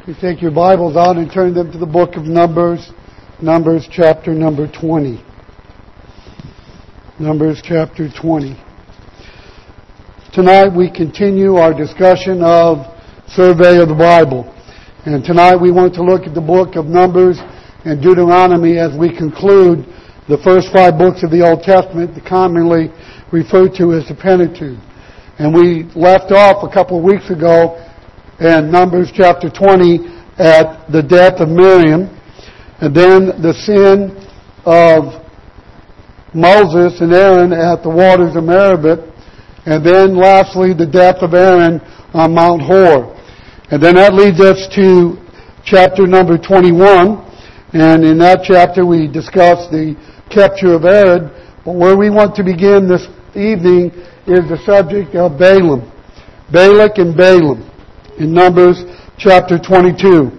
You take your Bibles out and turn them to the book of Numbers, Numbers chapter number 20. Numbers chapter 20. Tonight we continue our discussion of Survey of the Bible. And tonight we want to look at the book of Numbers and Deuteronomy as we conclude the first 5 books of the Old Testament, commonly referred to as the Pentateuch. And we left off a couple of weeks ago in Numbers chapter 20 at the death of Miriam, and then the sin of Moses and Aaron at the waters of Meribah, and then lastly the death of Aaron on Mount Hor. And then that leads us to chapter number 21, and in that chapter we discuss the capture of Herod, but where we want to begin this evening is the subject of Balaam, Balak and Balaam, in Numbers chapter 22.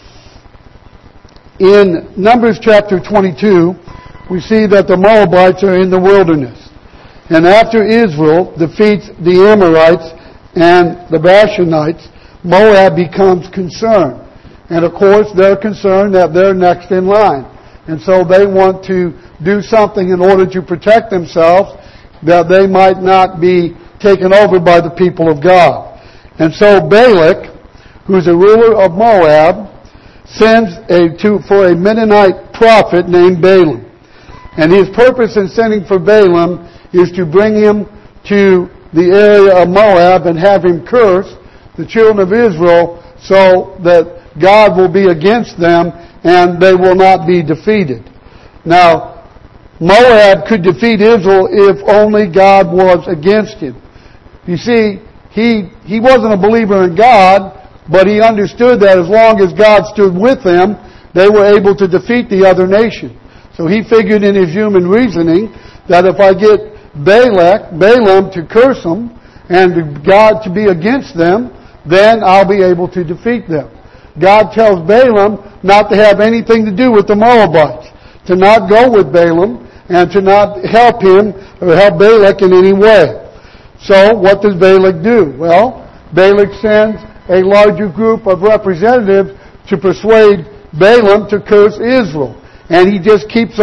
In Numbers chapter 22, we see that the Moabites are in the wilderness. And after Israel defeats the Amorites and the Bashanites, Moab becomes concerned. And of course, they're concerned that they're next in line. And so they want to do something in order to protect themselves, that they might not be taken over by the people of God. And so Balak, who's a ruler of Moab, sends for a Mennonite prophet named Balaam. And his purpose in sending for Balaam is to bring him to the area of Moab and have him curse the children of Israel so that God will be against them and they will not be defeated. Now, Moab could defeat Israel if only God was against him. You see, he wasn't a believer in God, but he understood that as long as God stood with them, they were able to defeat the other nation. So he figured in his human reasoning that if I get Balaam to curse them and God to be against them, then I'll be able to defeat them. God tells Balaam not to have anything to do with the Moabites, to not go with Balaam, and to not help him or help Balak in any way. So what does Balak do? Well, Balak sends a larger group of representatives to persuade Balaam to curse Israel. And he just keeps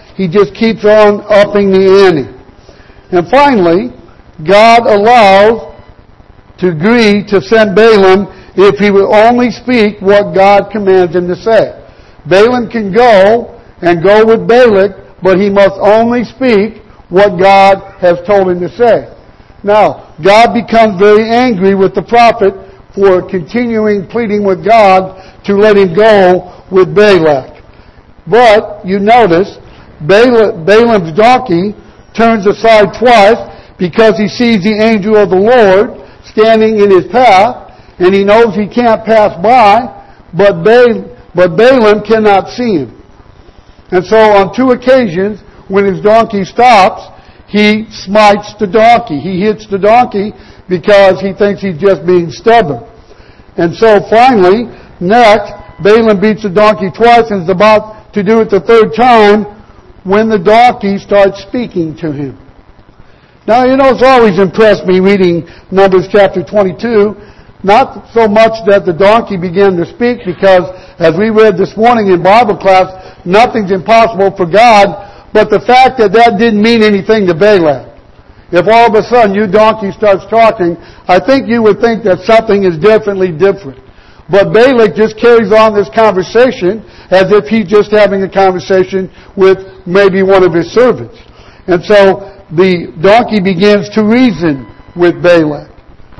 on upping the ante. And finally, God allows to agree to send Balaam if he will only speak what God commands him to say. Balaam can go with Balak, but he must only speak what God has told him to say. Now, God becomes very angry with the prophet for continuing pleading with God to let him go with Balak. But, you notice, Balaam's donkey turns aside twice because he sees the angel of the Lord standing in his path, and he knows he can't pass by, but Balaam cannot see him. And so on 2 occasions, when his donkey stops, he smites the donkey. He hits the donkey because he thinks he's just being stubborn. And so finally, next, Balaam beats the donkey twice and is about to do it the 3rd time when the donkey starts speaking to him. Now, it's always impressed me reading Numbers chapter 22, not so much that the donkey began to speak, because as we read this morning in Bible class, nothing's impossible for God, but the fact that didn't mean anything to Balak. If all of a sudden your donkey starts talking, I think you would think that something is definitely different. But Balak just carries on this conversation as if he's just having a conversation with maybe one of his servants. And so the donkey begins to reason with Balak.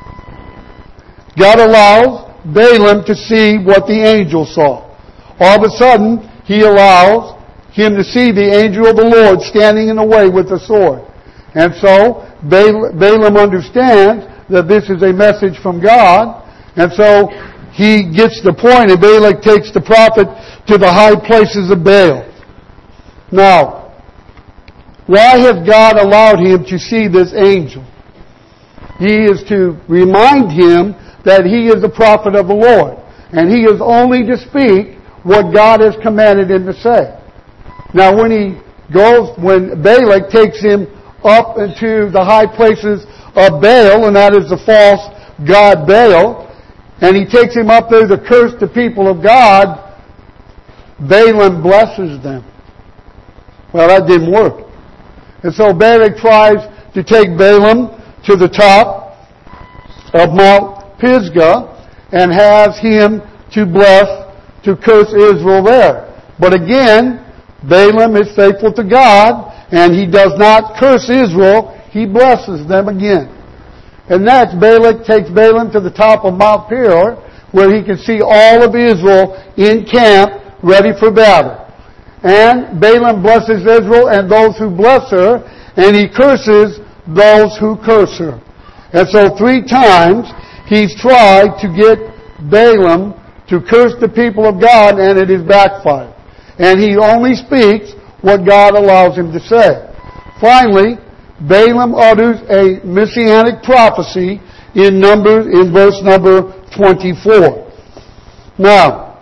God allows Balaam to see what the angel saw. All of a sudden, he allows him to see the angel of the Lord standing in the way with a sword. And so Balaam understands that this is a message from God, and so he gets the point, and Balak takes the prophet to the high places of Baal. Now, why has God allowed him to see this angel? He is to remind him that he is the prophet of the Lord, and he is only to speak what God has commanded him to say. Now, when Balak takes him up into the high places of Baal, and that is the false god Baal, and he takes him up there to curse the people of God, Balaam blesses them. Well, that didn't work. And so Balak tries to take Balaam to the top of Mount Pisgah and has him to curse Israel there. But again, Balaam is faithful to God, and he does not curse Israel. He blesses them again. And next, Balak takes Balaam to the top of Mount Peor, where he can see all of Israel in camp, ready for battle. And Balaam blesses Israel and those who bless her, and he curses those who curse her. And so 3 times he's tried to get Balaam to curse the people of God, and it has backfired. And he only speaks what God allows him to say. Finally, Balaam utters a messianic prophecy in verse number 24. Now,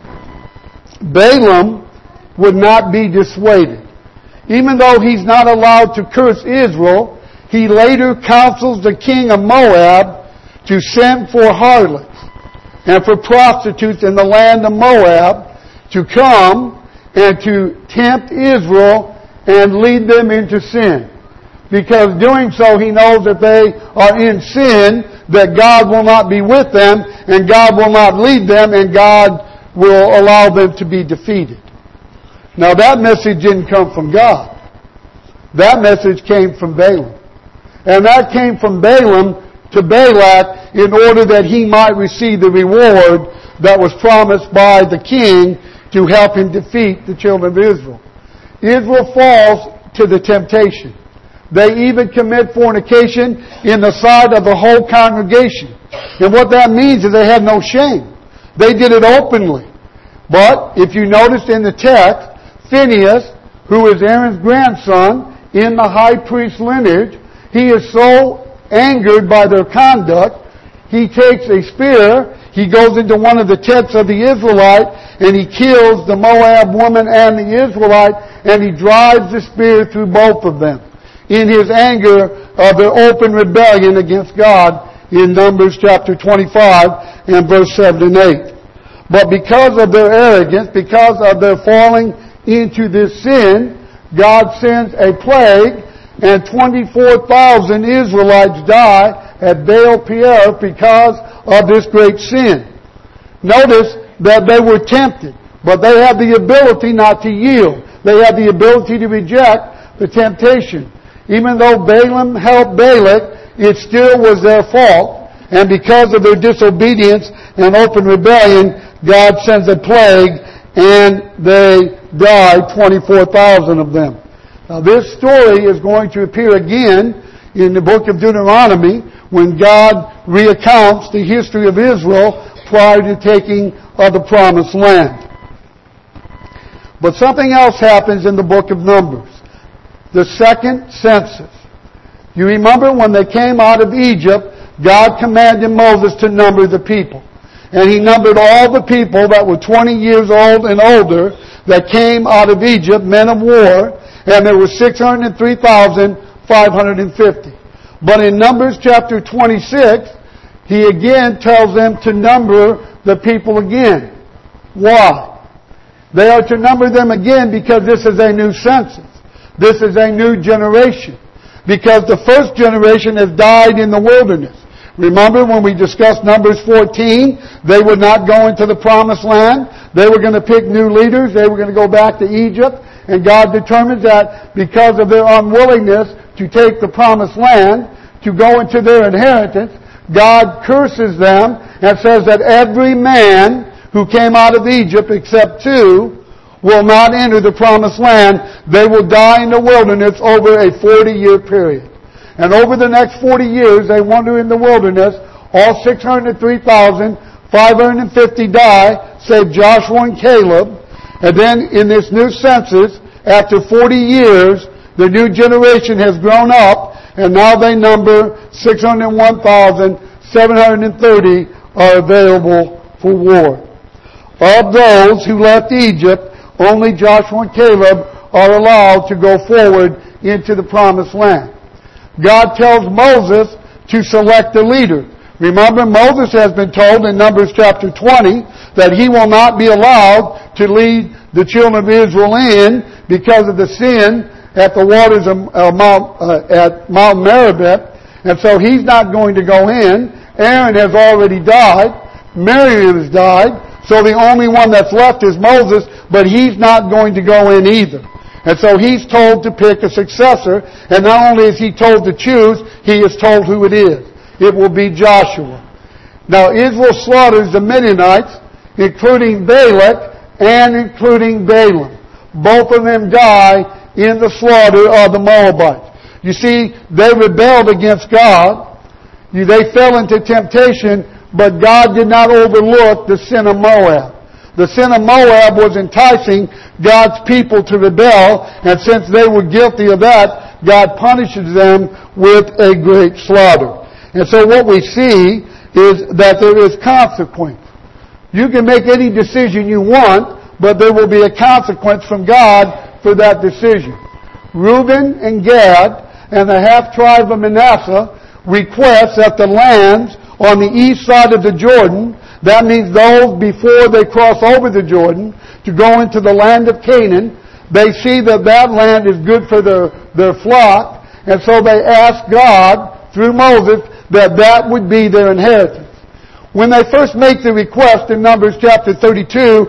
Balaam would not be dissuaded. Even though he's not allowed to curse Israel, he later counsels the king of Moab to send for harlots and for prostitutes in the land of Moab to come and to tempt Israel and lead them into sin. Because doing so, he knows that they are in sin, that God will not be with them, and God will not lead them, and God will allow them to be defeated. Now that message didn't come from God. That message came from Balaam. And that came from Balaam to Balak in order that he might receive the reward that was promised by the king to help him defeat the children of Israel. Israel falls to the temptation. They even commit fornication in the sight of the whole congregation. And what that means is they had no shame. They did it openly. But if you notice in the text, Phinehas, who is Aaron's grandson in the high priest lineage, he is so angered by their conduct, he takes a spear, he goes into one of the tents of the Israelite, and he kills the Moab woman and the Israelite, and he drives the spear through both of them in his anger of their open rebellion against God in Numbers chapter 25 and verse 7 and 8. But because of their arrogance, because of their falling into this sin, God sends a plague, and 24,000 Israelites die at Baal Peor because of this great sin. Notice that they were tempted, but they had the ability not to yield. They had the ability to reject the temptation. Even though Balaam helped Balak, it still was their fault. And because of their disobedience and open rebellion, God sends a plague, and they die, 24,000 of them. Now this story is going to appear again in the book of Deuteronomy when God recounts the history of Israel prior to taking of the promised land. But something else happens in the book of Numbers. The second census. You remember when they came out of Egypt, God commanded Moses to number the people. And he numbered all the people that were 20 years old and older that came out of Egypt, men of war, and there were 603,550. But in Numbers chapter 26, he again tells them to number the people again. Why? They are to number them again because this is a new census. This is a new generation. Because the first generation has died in the wilderness. Remember when we discussed Numbers 14, they would not go into the promised land. They were going to pick new leaders. They were going to go back to Egypt. And God determines that because of their unwillingness to take the promised land, to go into their inheritance, God curses them and says that every man who came out of Egypt except 2 will not enter the promised land. They will die in the wilderness over a 40-year period. And over the next 40 years, they wander in the wilderness. All 603,550 die, save Joshua and Caleb. And then in this new census, after 40 years, the new generation has grown up, and now they number 601,730 are available for war. Of those who left Egypt, only Joshua and Caleb are allowed to go forward into the promised land. God tells Moses to select a leader. Remember, Moses has been told in Numbers chapter 20 that he will not be allowed to lead the children of Israel in because of the sin at the waters of at Mount Meribah. And so he's not going to go in. Aaron has already died. Miriam has died. So the only one that's left is Moses, but he's not going to go in either. And so he's told to pick a successor. And not only is he told to choose, he is told who it is. It will be Joshua. Now Israel slaughters the Midianites, including Balak and including Balaam. Both of them die in the slaughter of the Moabites. You see, they rebelled against God. They fell into temptation, but God did not overlook the sin of Moab. The sin of Moab was enticing God's people to rebel, and since they were guilty of that, God punishes them with a great slaughter. And so what we see is that there is consequence. You can make any decision you want, but there will be a consequence from God for that decision. Reuben and Gad and the half-tribe of Manasseh request that the lands on the east side of the Jordan, that means those before they cross over the Jordan to go into the land of Canaan, they see that that land is good for their flock, and so they ask God, through Moses, that would be their inheritance. When they first make the request in Numbers chapter 32,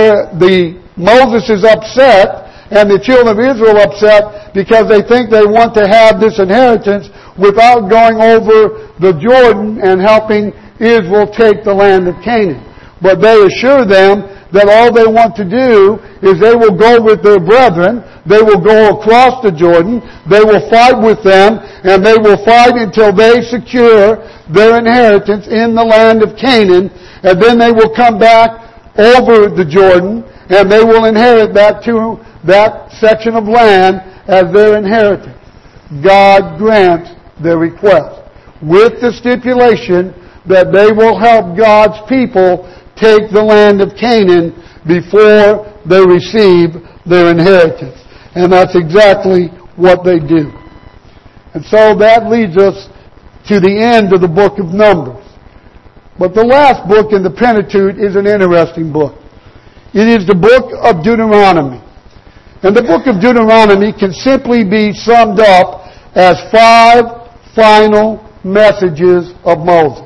Moses is upset, and the children of Israel upset because they think they want to have this inheritance without going over the Jordan and helping Israel take the land of Canaan. But they assure them that all they want to do is they will go with their brethren, they will go across the Jordan, they will fight with them, and they will fight until they secure their inheritance in the land of Canaan, and then they will come back over the Jordan, and they will inherit that section of land as their inheritance. God grants their request, with the stipulation that they will help God's people take the land of Canaan before they receive their inheritance. And that's exactly what they do. And so that leads us to the end of the book of Numbers. But the last book in the Pentateuch is an interesting book. It is the book of Deuteronomy. And the book of Deuteronomy can simply be summed up as 5 final messages of Moses.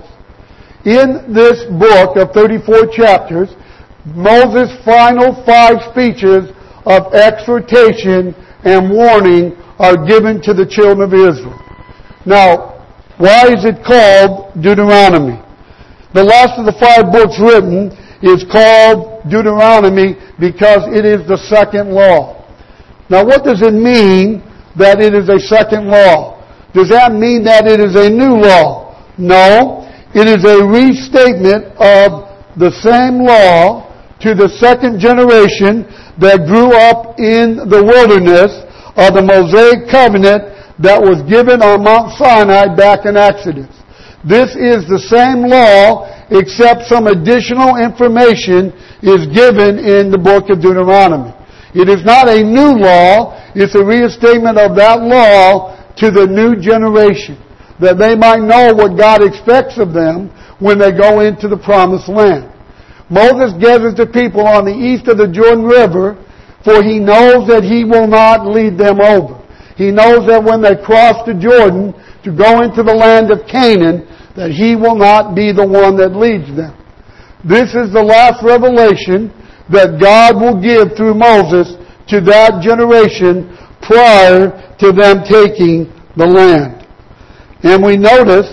In this book of 34 chapters, Moses' final 5 speeches of exhortation and warning are given to the children of Israel. Now, why is it called Deuteronomy? The last of the 5 books written is called Deuteronomy because it is the second law. Now, what does it mean that it is a second law? Does that mean that it is a new law? No. It is a restatement of the same law to the second generation that grew up in the wilderness of the Mosaic covenant that was given on Mount Sinai back in Exodus. This is the same law, except some additional information is given in the book of Deuteronomy. It is not a new law, it's a restatement of that law to the new generation, that they might know what God expects of them when they go into the promised land. Moses gathers the people on the east of the Jordan River, for he knows that he will not lead them over. He knows that when they cross the Jordan to go into the land of Canaan, that he will not be the one that leads them. This is the last revelation that God will give through Moses to that generation prior to them taking the land. And we notice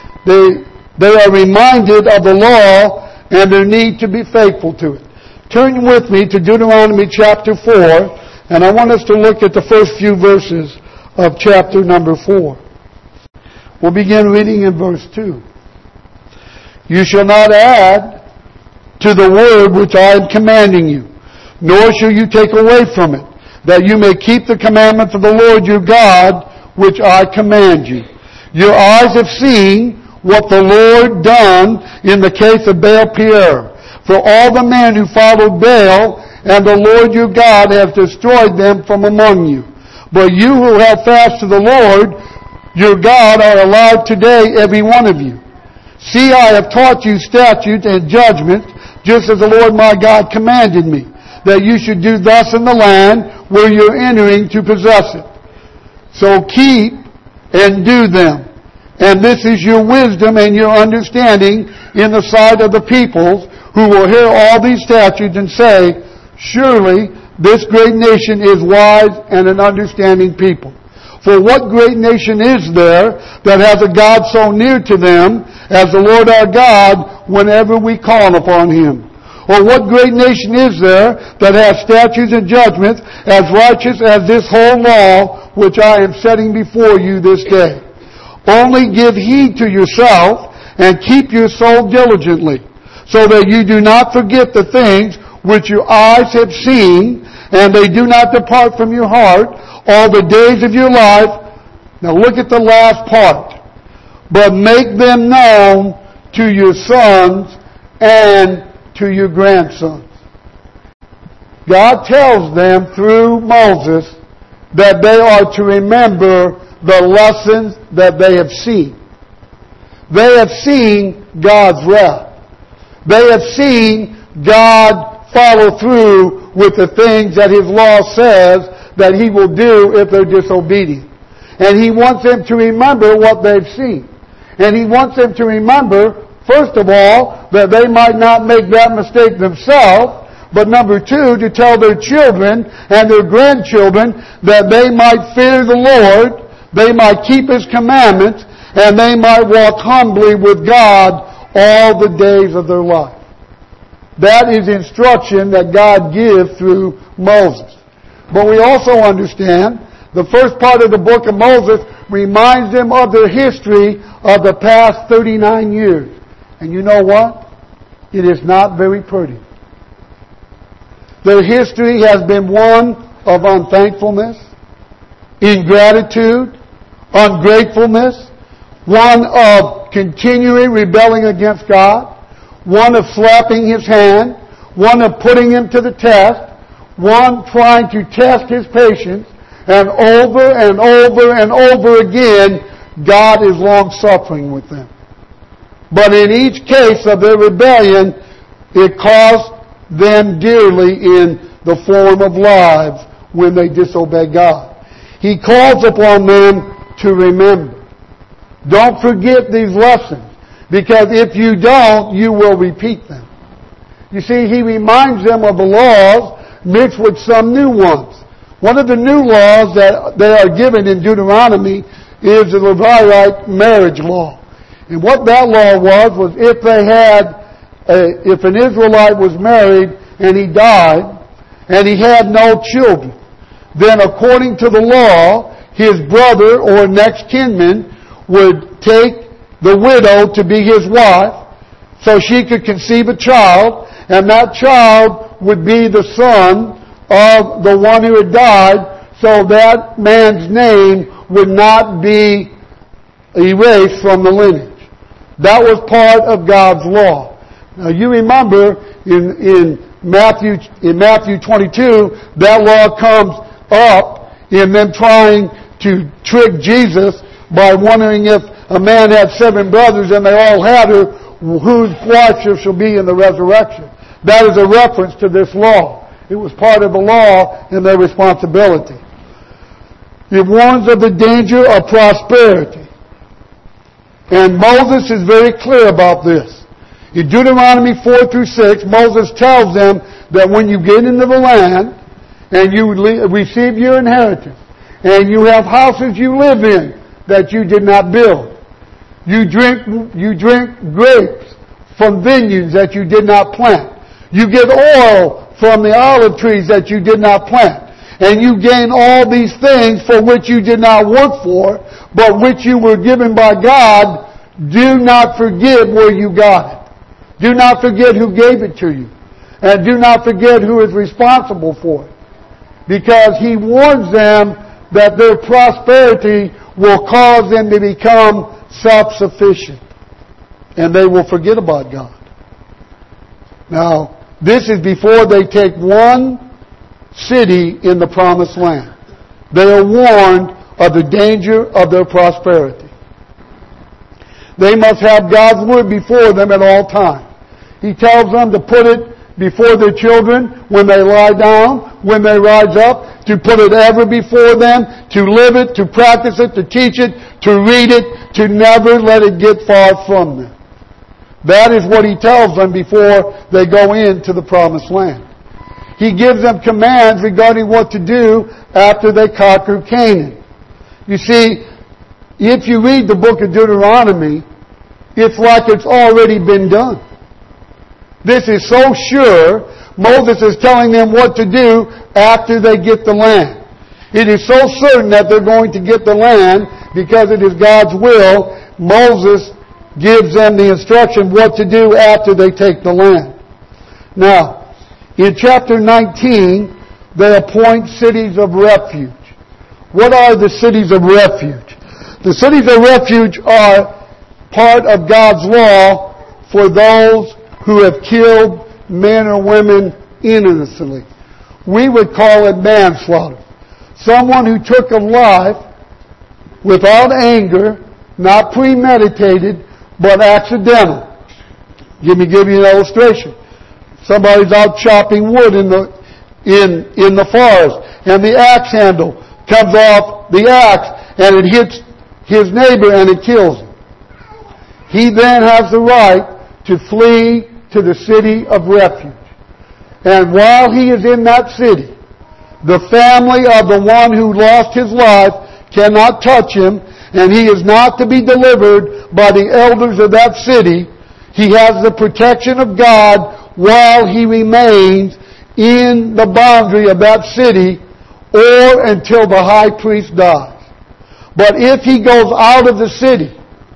they are reminded of the law and their need to be faithful to it. Turn with me to Deuteronomy chapter 4, and I want us to look at the first few verses of chapter number 4. We'll begin reading in verse 2. You shall not add to the word which I am commanding you, nor shall you take away from it, that you may keep the commandments of the Lord your God, which I command you. Your eyes have seen what the Lord done in the case of Baal-peor. For all the men who followed Baal and the Lord your God has destroyed them from among you. But you who held fast to the Lord your God are alive today, every one of you. See, I have taught you statutes and judgments, just as the Lord my God commanded me, that you should do thus in the land where you're entering to possess it. So keep and do them. And this is your wisdom and your understanding in the sight of the peoples, who will hear all these statutes and say, surely this great nation is wise and an understanding people. For what great nation is there that has a God so near to them as the Lord our God whenever we call upon Him? Or what great nation is there that has statutes and judgments as righteous as this whole law which I am setting before you this day? Only give heed to yourself and keep your soul diligently, so that you do not forget the things which your eyes have seen, and they do not depart from your heart all the days of your life. Now look at the last part. But make them known to your sons and to your grandsons. God tells them through Moses that they are to remember the lessons that they have seen. They have seen God's wrath. They have seen God follow through with the things that His law says that He will do if they're disobedient. And He wants them to remember what they've seen. And He wants them to remember, first of all, that they might not make that mistake themselves, but number two, to tell their children and their grandchildren that they might fear the Lord, they might keep His commandments, and they might walk humbly with God all the days of their life. That is instruction that God gives through Moses. But we also understand the first part of the book of Moses reminds them of their history of the past 39 years. And you know what? It is not very pretty. Their history has been one of unthankfulness, ingratitude, ungratefulness, one of continually rebelling against God, one of slapping His hand, one of putting Him to the test, one trying to test His patience, and over and over and over again, God is long-suffering with them. But in each case of their rebellion, it cost them dearly in the form of lives when they disobey God. He calls upon them to remember. Don't forget these lessons, because if you don't, you will repeat them. You see, He reminds them of the laws mixed with some new ones. One of the new laws that they are given in Deuteronomy is the Levirate marriage law. And what that law was if an Israelite was married and he died and he had no children, then according to the law, his brother or next kinman would take the widow to be his wife so she could conceive a child, and that child would be the son of the one who had died, so that man's name would not be erased from the lineage. That was part of God's law. Now you remember in Matthew 22, that law comes up in them trying to trick Jesus by wondering if a man had 7 brothers and they all had her, whose wife shall be in the resurrection. That is a reference to this law. It was part of the law and their responsibility. It warns of the danger of prosperity. And Moses is very clear about this. In Deuteronomy 4 through 6, Moses tells them that when you get into the land and you receive your inheritance and you have houses you live in that you did not build, you drink grapes from vineyards that you did not plant, you get oil from the olive trees that you did not plant, and you gain all these things for which you did not work for, but which you were given by God, do not forget where you got it. Do not forget who gave it to you. And do not forget who is responsible for it. Because He warns them that their prosperity will cause them to become self-sufficient. And they will forget about God. Now, this is before they take one city in the promised land. They are warned of the danger of their prosperity. they must have God's Word before them at all times. He tells them to put it before their children when they lie down, when they rise up, to put it ever before them, to live it, to practice it, to teach it, to read it, to never let it get far from them. That is what He tells them before they go into the promised land. He gives them commands regarding what to do after they conquer Canaan. You see, if you read the book of Deuteronomy, it's like it's already been done. This is so sure. Moses is telling them what to do after they get the land. It is so certain that they're going to get the land because it is God's will. Moses gives them the instruction what to do after they take the land. Now, in chapter 19, they appoint cities of refuge. What are the cities of refuge? The cities of refuge are part of God's law for those who have killed men or women innocently. We would call it manslaughter. Someone who took a life without anger, not premeditated, but accidental. Let me give you an illustration. Somebody's out chopping wood in the forest, and the axe handle comes off the axe, and it hits his neighbor, and it kills him. He then has the right to flee to the city of refuge. And while he is in that city, the family of the one who lost his life cannot touch him, and he is not to be delivered by the elders of that city. He has the protection of God while he remains in the boundary of that city or until the high priest dies. But if he goes out of the city,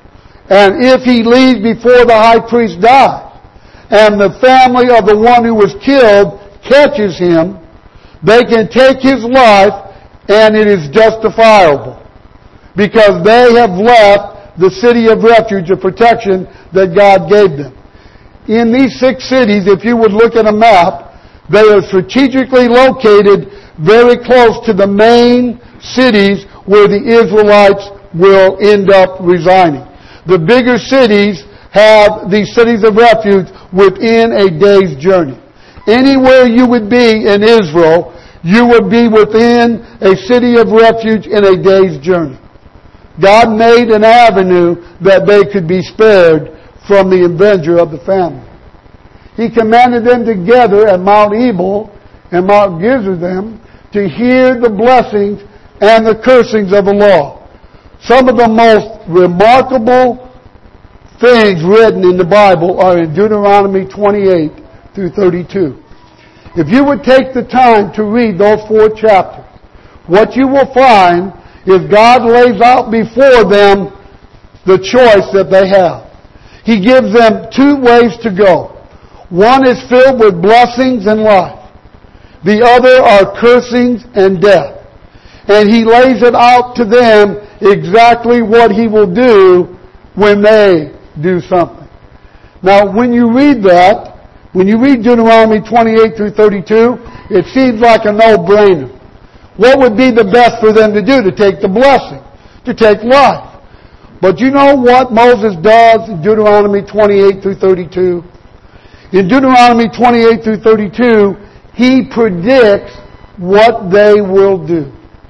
and if he leaves before the high priest dies, and the family of the one who was killed catches him, they can take his life, and it is justifiable, because they have left the city of refuge, of protection that God gave them. In these 6 cities, if you would look at a map, they are strategically located very close to the main cities where the Israelites will end up residing. The bigger cities have these cities of refuge within a day's journey. Anywhere you would be in Israel, you would be within a city of refuge in a day's journey. God made an avenue that they could be spared from the avenger of the family. He commanded them together at Mount Ebal and Mount Gerizim to hear the blessings and the cursings of the law. Some of the most remarkable things written in the Bible are in Deuteronomy 28 through 32. If you would take the time to read those 4 chapters, what you will find is God lays out before them the choice that they have. He gives them 2 ways to go. One is filled with blessings and life. The other are cursings and death. And He lays it out to them exactly what He will do when they do something. Now, when you read that, when you read Deuteronomy 28 through 32, it seems like a no-brainer. What would be the best for them to do? To take the blessing, to take life. But you know what Moses does in Deuteronomy 28 through 32? In Deuteronomy 28 through 32, he predicts what they will do.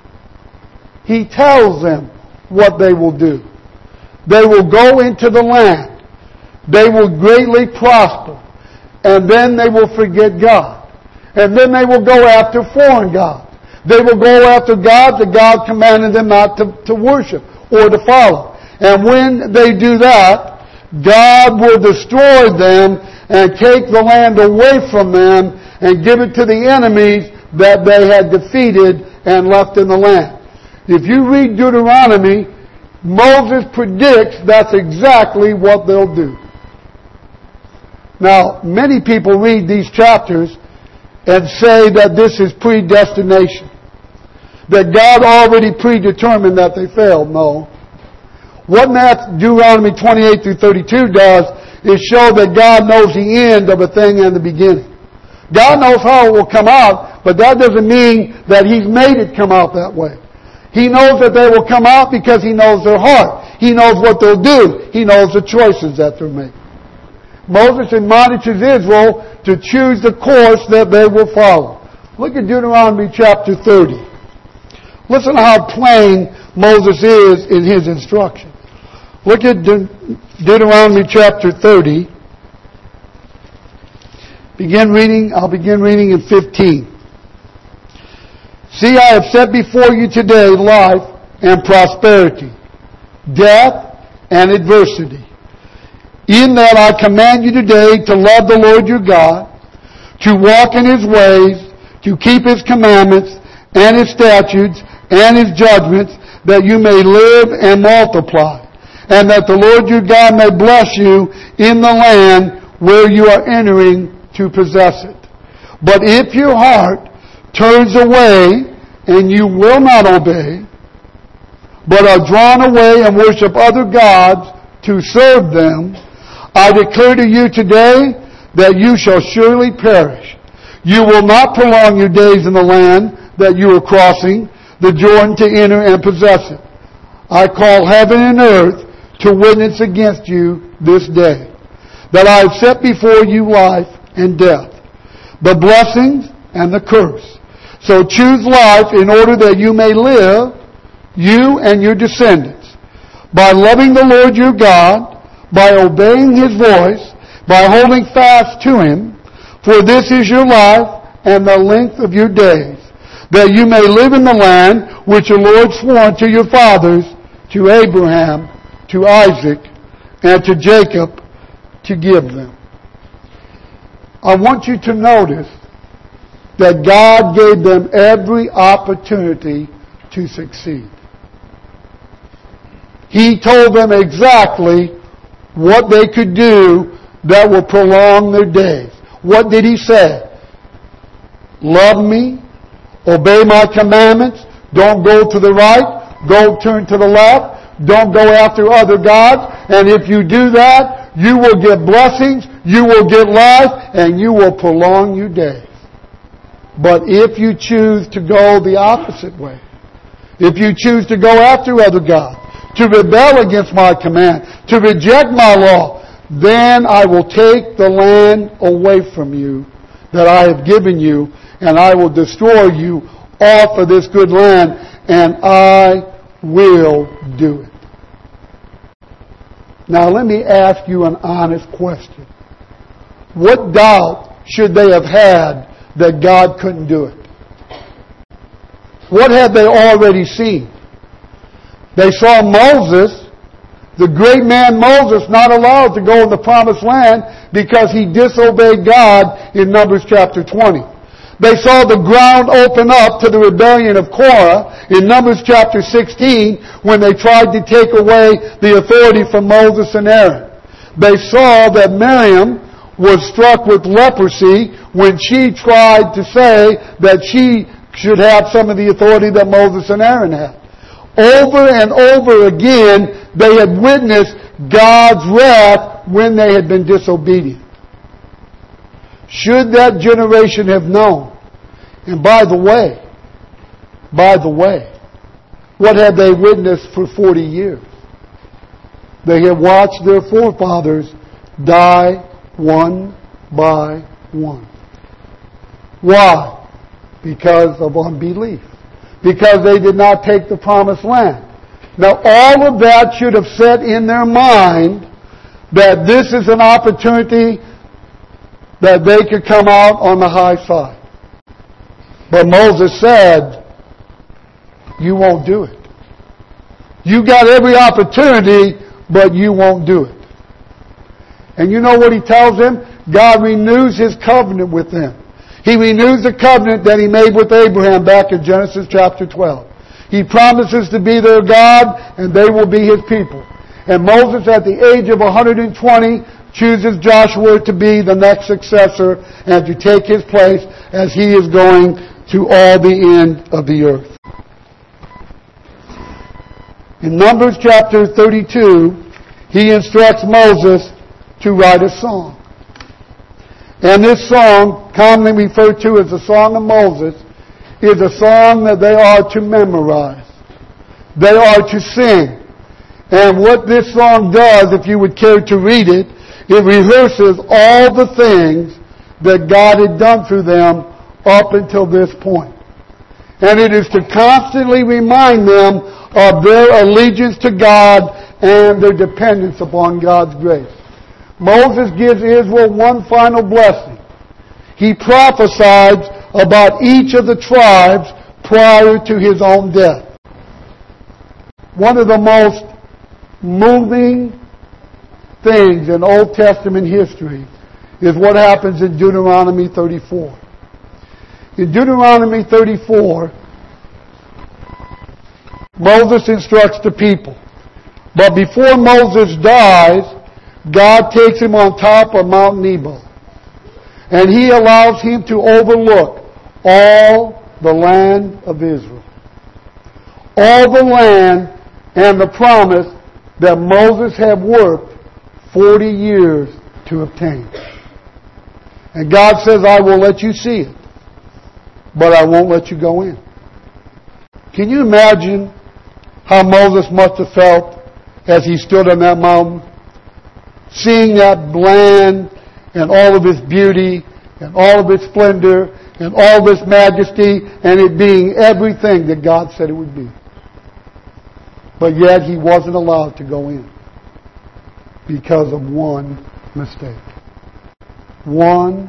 He tells them what they will do. They will go into the land. They will greatly prosper. And then they will forget God. And then they will go after foreign gods. They will go after gods that God commanded them not to worship or to follow. And when they do that, God will destroy them and take the land away from them and give it to the enemies that they had defeated and left in the land. If you read Deuteronomy, Moses predicts that's exactly what they'll do. Now, many people read these chapters and say that this is predestination. That God already predetermined that they failed. No. What Deuteronomy 28 through 32 does is show that God knows the end of a thing and the beginning. God knows how it will come out, but that doesn't mean that He's made it come out that way. He knows that they will come out because He knows their heart. He knows what they'll do. He knows the choices that they'll make. Moses admonishes Israel to choose the course that they will follow. Look at Deuteronomy chapter 30. Listen to how plain Moses is in his instruction. Look at Deuteronomy chapter 30. I'll begin reading in 15. See, I have set before you today life and prosperity, death and adversity. In that I command you today to love the Lord your God, to walk in His ways, to keep His commandments and His statutes and His judgments, that you may live and multiply, and that the Lord your God may bless you in the land where you are entering to possess it. But if your heart turns away and you will not obey, but are drawn away and worship other gods to serve them, I declare to you today that you shall surely perish. You will not prolong your days in the land that you are crossing the Jordan to enter and possess it. I call heaven and earth to witness against you this day, that I have set before you life and death, the blessings and the curse. So choose life in order that you may live, you and your descendants, by loving the Lord your God, by obeying His voice, by holding fast to Him, for this is your life and the length of your days, that you may live in the land which the Lord swore to your fathers, to Abraham, to Isaac, and to Jacob, to give them. I want you to notice that God gave them every opportunity to succeed. He told them exactly what they could do that will prolong their days. What did He say? Love me, obey my commandments, don't go to the right, don't turn to the left, don't go after other gods, and if you do that, you will get blessings, you will get life, and you will prolong your days. But if you choose to go the opposite way, if you choose to go after other gods, to rebel against my command, to reject my law, then I will take the land away from you that I have given you, and I will destroy you off of this good land, and I will do it. Now let me ask you an honest question. What doubt should they have had that God couldn't do it? What had they already seen? They saw Moses, the great man Moses, not allowed to go in the promised land because he disobeyed God in Numbers chapter 20. They saw the ground open up to the rebellion of Korah in Numbers chapter 16 when they tried to take away the authority from Moses and Aaron. They saw that Miriam was struck with leprosy when she tried to say that she should have some of the authority that Moses and Aaron had. Over and over again, they had witnessed God's wrath when they had been disobedient. Should that generation have known? And by the way, what had they witnessed for 40 years? They had watched their forefathers die one by one. Why? Because of unbelief. Because they did not take the promised land. Now all of that should have set in their mind that this is an opportunity that they could come out on the high side. But Moses said, you won't do it. You got every opportunity, but you won't do it. And you know what he tells them? God renews His covenant with them. He renews the covenant that He made with Abraham back in Genesis chapter 12. He promises to be their God, and they will be His people. And Moses, at the age of 120, chooses Joshua to be the next successor and to take his place as he is going to all the end of the earth. In Numbers chapter 32, He instructs Moses to write a song. And this song, commonly referred to as the Song of Moses, is a song that they are to memorize. They are to sing. And what this song does, if you would care to read it, it rehearses all the things that God had done through them up until this point. And it is to constantly remind them of their allegiance to God and their dependence upon God's grace. Moses gives Israel one final blessing. He prophesied about each of the tribes prior to his own death. One of the most moving things in Old Testament history is what happens in Deuteronomy 34. In Deuteronomy 34, Moses instructs the people. But before Moses dies, God takes him on top of Mount Nebo. And he allows him to overlook all the land of Israel. All the land and the promise that Moses had worked 40 years to obtain. And God says, I will let you see it, but I won't let you go in. Can you imagine how Moses must have felt as he stood on that mountain, seeing that land and all of its beauty and all of its splendor and all of its majesty and it being everything that God said it would be. But yet he wasn't allowed to go in because of one mistake. One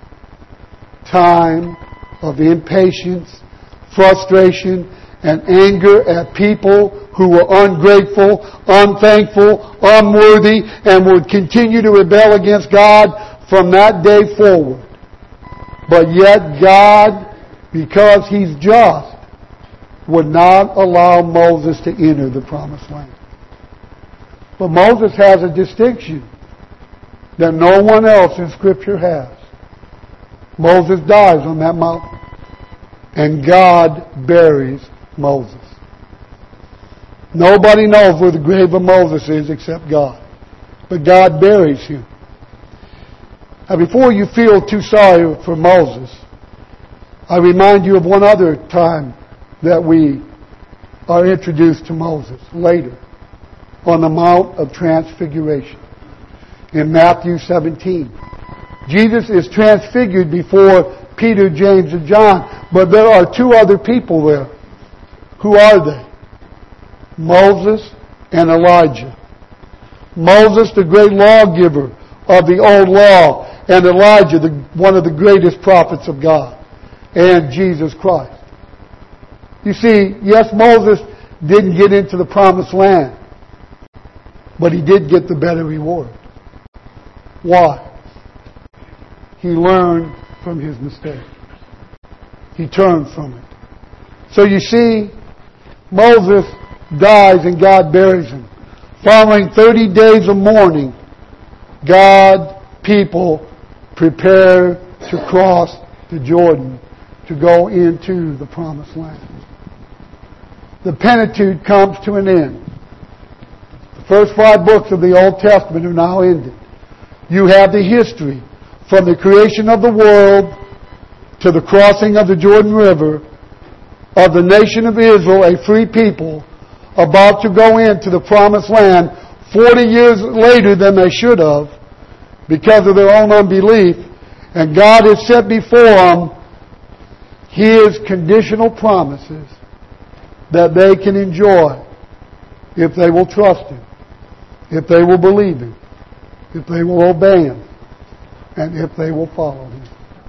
time of impatience, frustration, and anger at people who were ungrateful, unthankful, unworthy, and would continue to rebel against God from that day forward. But yet God, because He's just, would not allow Moses to enter the promised land. But Moses has a distinction that no one else in Scripture has. Moses dies on that mountain, and God buries Moses. Nobody knows where the grave of Moses is except God. But God buries him. Now, before you feel too sorry for Moses, I remind you of one other time that we are introduced to Moses later on the Mount of Transfiguration in Matthew 17. Jesus is transfigured before Peter, James, and John, but there are two other people there. Who are they? Moses and Elijah. Moses, the great lawgiver of the old law, and Elijah, one of the greatest prophets of God, and Jesus Christ. You see, yes, Moses didn't get into the promised land, but he did get the better reward. Why? He learned from his mistake. He turned from it. So you see, Moses dies and God buries him. Following 30 days of mourning, God, people, prepare to cross the Jordan to go into the promised land. The Pentateuch comes to an end. The first 5 books of the Old Testament are now ended. You have the history from the creation of the world to the crossing of the Jordan River of the nation of Israel, a free people, about to go into the promised land 40 years later than they should have because of their own unbelief. And God has set before them His conditional promises that they can enjoy if they will trust Him, if they will believe Him, if they will obey Him, and if they will follow Him.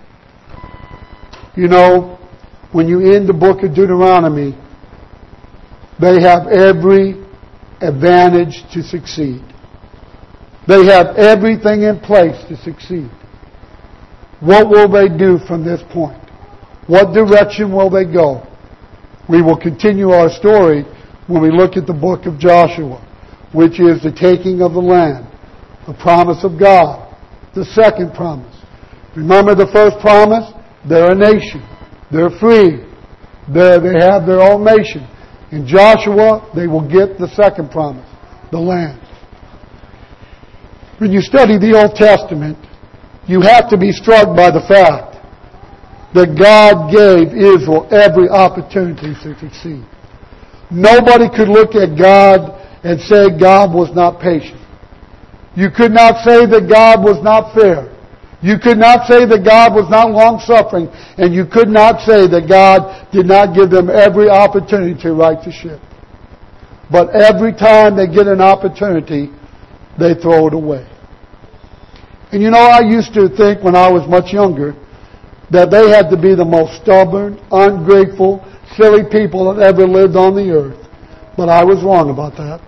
You know, when you end the book of Deuteronomy, they have every advantage to succeed. They have everything in place to succeed. What will they do from this point? What direction will they go? We will continue our story when we look at the book of Joshua, which is the taking of the land, the promise of God, the second promise. Remember the first promise? They're a nation. They're free. They have their own nation. In Joshua, they will get the second promise, the land. When you study the Old Testament, you have to be struck by the fact that God gave Israel every opportunity to succeed. Nobody could look at God and say God was not patient. You could not say that God was not fair. You could not say that God was not long-suffering. And you could not say that God did not give them every opportunity to right the ship. But every time they get an opportunity, they throw it away. And you know, I used to think when I was much younger that they had to be the most stubborn, ungrateful, silly people that ever lived on the earth. But I was wrong about that.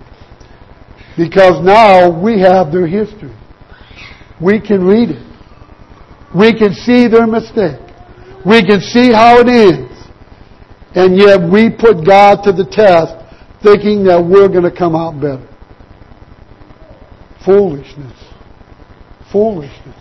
Because now we have their history. We can read it. We can see their mistake. We can see how it ends. And yet we put God to the test thinking that we're going to come out better. Foolishness. Foolishness.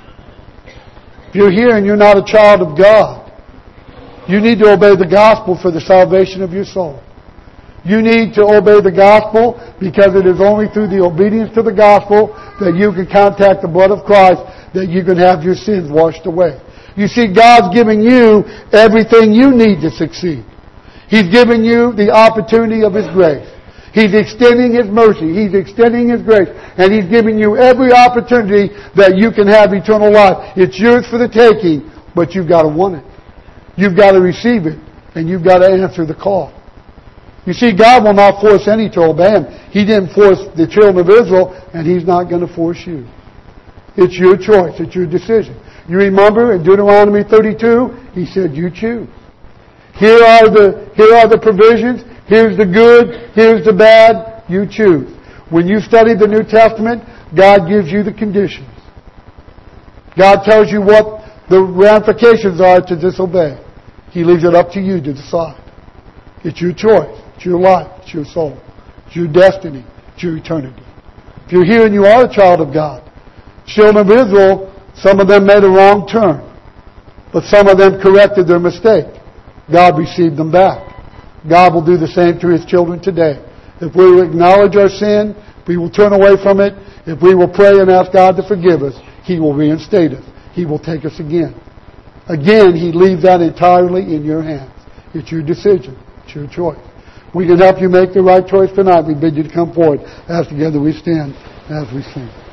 If you're here and you're not a child of God, you need to obey the gospel for the salvation of your soul. You need to obey the gospel because it is only through the obedience to the gospel that you can contact the blood of Christ, that you can have your sins washed away. You see, God's giving you everything you need to succeed. He's giving you the opportunity of His grace. He's extending His mercy. He's extending His grace. And He's giving you every opportunity that you can have eternal life. It's yours for the taking, but you've got to want it. You've got to receive it, and you've got to answer the call. You see, God will not force any to obey Him. He didn't force the children of Israel, and He's not going to force you. It's your choice. It's your decision. You remember in Deuteronomy 32, He said, you choose. Here are the provisions. Here's the good. Here's the bad. You choose. When you study the New Testament, God gives you the conditions. God tells you what the ramifications are to disobey. He leaves it up to you to decide. It's your choice. It's your life. It's your soul. It's your destiny. It's your eternity. If you're here and you are a child of God, children of Israel, some of them made a wrong turn, but some of them corrected their mistake. God received them back. God will do the same to His children today. If we will acknowledge our sin, if we will turn away from it, if we will pray and ask God to forgive us, He will reinstate us. He will take us again. Again, He leaves that entirely in your hands. It's your decision. It's your choice. We can help you make the right choice tonight. We bid you to come forward as together we stand as we sing.